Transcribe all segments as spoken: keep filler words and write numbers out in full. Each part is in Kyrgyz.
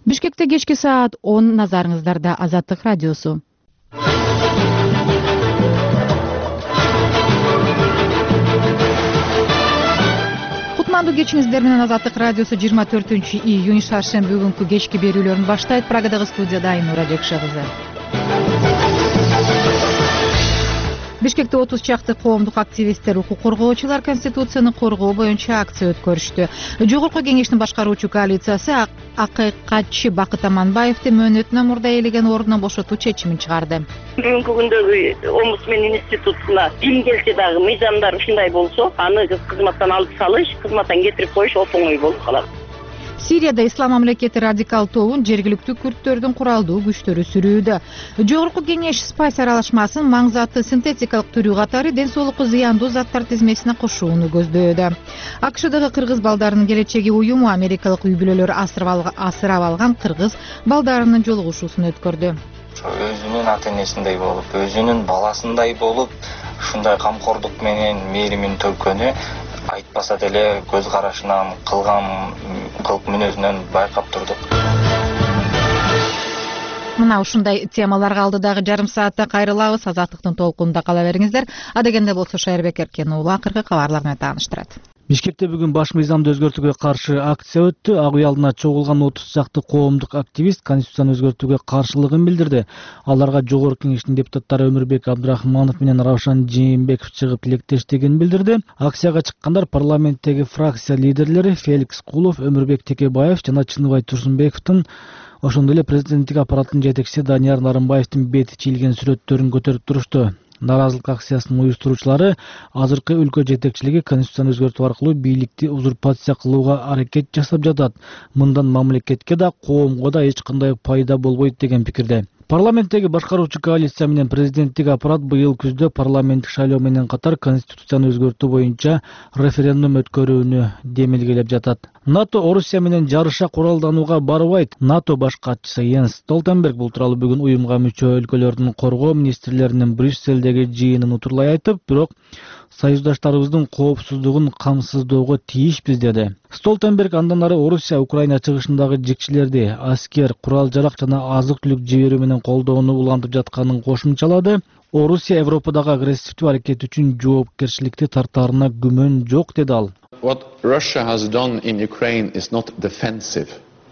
Бишкекте кечки саат он, назарыңыздарда Азаттык радиосу. Кутмандуу кечиңиздер менен Азаттык радиосу жыйырма төртүнчү июнь шаршемби күнкү кечки берүүлөрүн баштайт. Прагадагы студияда Айнура Жекше кызы. Бишкекте отуз чакты коомдук активисттер, укук коргоочулар Конституцияны коргоо боюнча акция өткөрүштү. Жогорку кеңештин башкаруучу коалициясы акыйкатчы Бакыт Аманбаевди мөөнөтүнөн мурда ээлеген ордунан бошотуу чечимин чыгарды. Бүгүнкү күндөгү омбудсмен институтуна ким келсе дагы мыйзамдар ушундай болсо, аны кызматтан алып салыш, кызматтан кетирип коюш оңой болуп калат. Сирияда Ислам мамлекети радикал тобун жергиликтүү күрттөрдүн куралдуу күчтөрү сүрүүдө. Жогорку кеңеш спайс аралашмасын маңзаты синтетикалык түрү катары ден соолукка зыяндуу заттар тизмесине кошууну көздөөдө. АКШдагы кыргыз балдарынын келечеги уюму америкалык үй бүлөлөр асырап алган кыргыз балдарынын жолугушуусун өткөрдү. Өзүнүн ата-энесиндей болуп, өзүнүн баласындай болуп, ушундай камкордук менен мээримин төгкөнү айтпаса деле көз карашынан, кылган кылык мүнөзүнөн байкап турдук. Мына ушундай темаларга алдыдагы жарым саатта кайрылабыз. Азаттыктын толкунунда кала бериңиздер. Адегенде болсо Шайырбек Эркен уулу акыркы кабарлар менен тааныштырат. Бишкекте бүгүн баш мыйзамды өзгөртүүгө каршы акция өттү. Ак үй алдына чогулган отуз чакты коомдук активист Конституцияны өзгөртүүгө каршылыгын билдирди. Аларга жогорку кеңештин депутаттары Өмүрбек Абдрахманов менен Равшан Жээнбеков чыгып тилектештигин билдирди. Акцияга чыккандар парламенттеги фракция лидерлери Феликс Кулов, Өмүрбек Текебаев жана Чыныбай Турсунбековдун, ошондой эле президенттик аппараттын жетекчиси Данияр Нарымбаевдин бети чийилген сүрөттөрүн көтөрүп турушту. Наразылык акциясынын уюштуруучулары азыркы өлкө жетекчилиги Конституцияны өзгөртүү аркылуу бийликти узурпация кылууга аракет жасап жатат. Мындан мамлекетке да, коомго да эч кандай пайда болбойт деген пикирде. Парламенттеги башкаруучу коалиция менен президенттик аппарат быйыл күздө парламенттик шайлоо менен катар Конституцияны өзгөртүү боюнча референдум өткөрүүнү демилгелеп жатат. НАТО Орусия менен жарыша куралданууга барбайт. НАТО баш катчысы Йенс Столтенберг бул тууралуу бүгүн уюмга мүчө өлкөлөрдүн коргоо министрлеринин Брюссельдеги жыйынын утурлай айтып, бирок союздаштарыбыздын коопсуздугун камсыздоого тийишпиз деди. Столтенберг андан ары Орусия Украина чыгышындагы жикчилерди аскер, курал-жарак жана азык-түлүк жиберүү менен колдоону улантып жатканын кошумчалады. Орусия Европадагы агрессивдүү аракет үчүн жоопкерчиликти тартаарына күмөн жок деди ал. What Russia has done in Ukraine is not defensive.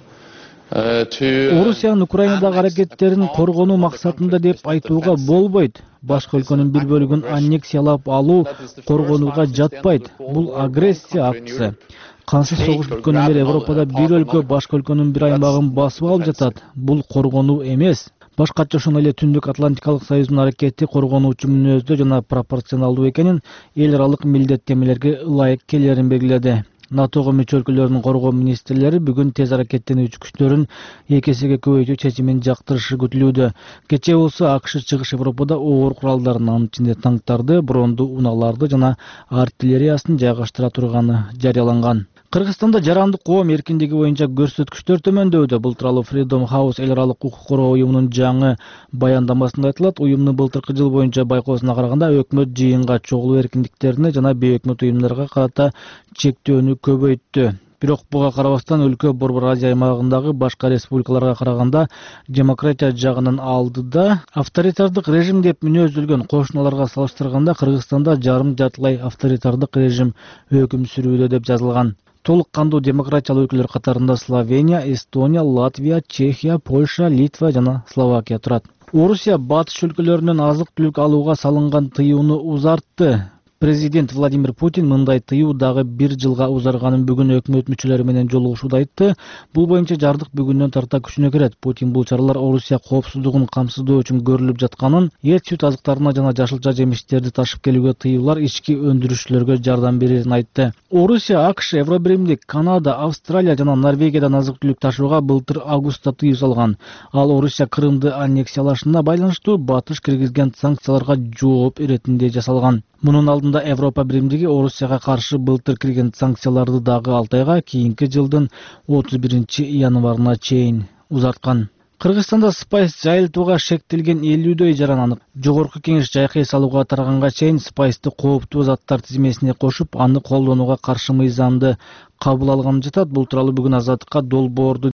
Орусиянын Украинадагы аракеттерин коргонуу максатында деп айтууга болбойт. Башка өлкөнүн бир бөлүгүн аннексиялап алуу коргонууга жатпайт. Бул агрессия актысы. Кансыз согуш бүткөнүн бери Европада бир өлкө башка өлкөнүн бир аймагын басып алып жатат. Бул коргонуу эмес. Башкача ошондой эле Түндүк Атлантикалык союздун аракети коргонуучу мүнөздө жана пропорционалдуу экенин, эл аралык милдеттенмелерге ылайык келерин белгиледи. НАТОго мүчө өлкөлөрдүн коргоо министрлери бүгүн тез аракеттенүүчү күчтөрүн эки эсеге көбөйтүү чечимин жактырышы күтүлүүдө. Кечээ болсо АКШ чыгыш Европада оор куралдарын, анын ичинде танктарды, брондуу унааларды жана артиллериясын жайгаштыра турганы жарыяланган. Кыргызстанда жарандык коом эркиндиги боюнча көрсөткүчтөр төмөндөүүдө. Бул тууралуу Freedom House эл аралык укук коргоо уюмунун жаңы баяндамасында айтылат. Уюмдун былтыркы жыл боюнча байкоосуна караганда өкмөт жыйынга чогулуу эркиндиктерине жана бейөкмөт уюмдарга карата чектөөнү көбөйттү. Бирок буга карабастан өлкө Борбор Азия аймагындагы башка республикаларга караганда демократия жагынан алдыда. Авторитардык режим деп мүнөздөлгөн кошуналарга салыштырганда Кыргызстанда жарым жартылай авторитардык режим өкүм сүрүүдө деп жазылган. Толук кандуу демократиялуу өлкөлөр катарында Словения, Эстония, Латвия, Чехия, Польша, Литва жана Словакия турат. Орусия батыш өлкөлөрүнөн азык-түлүк алууга салынган тыюуну узартты. Президент Владимир Путин мындай тыюу дагы бир жылга узарганын бүгүн өкмөт мүчөлөрү менен жолугушууда айтты. Бул боюнча жардык бүгүндөн тарта күчүнө кирет. Путин бул чаралар Орусия коопсуздугун камсыздоо үчүн көрүлүп жатканын, эт сүт азыктарына жана жашылча жемиштерди ташып келүүгө тыюулар ички өндүрүшчүлөргө жардам берерин айтты. Орусия, АКШ, Евробиримдик, Канада, Австралия жана Норвегиядан азык-түлүк ташууга былтыр августта тыюу салган. Ал Орусия Крымды аннексиялашына байланыштуу батыш киргизген санкцияларга жооп иретинде жасалган. Мунун алдында Европа биримдиги Орусияга каршы былтыр кирген санкцияларды дагы алты айга, кийинки жылдын отуз биринчи январына чейин узарткан. Кыргызстанда спайс жайылтууга шектелген элүүдөй жаран анык. Жогорку кеңеш жайкай салууга тарганга чейин спайсты кооптуу заттар тизмесине кошуп, аны колдонууга каршы мыйзамды кабыл алган жатат. Бул тууралуу бүгүн Азаттыкка Долбоорду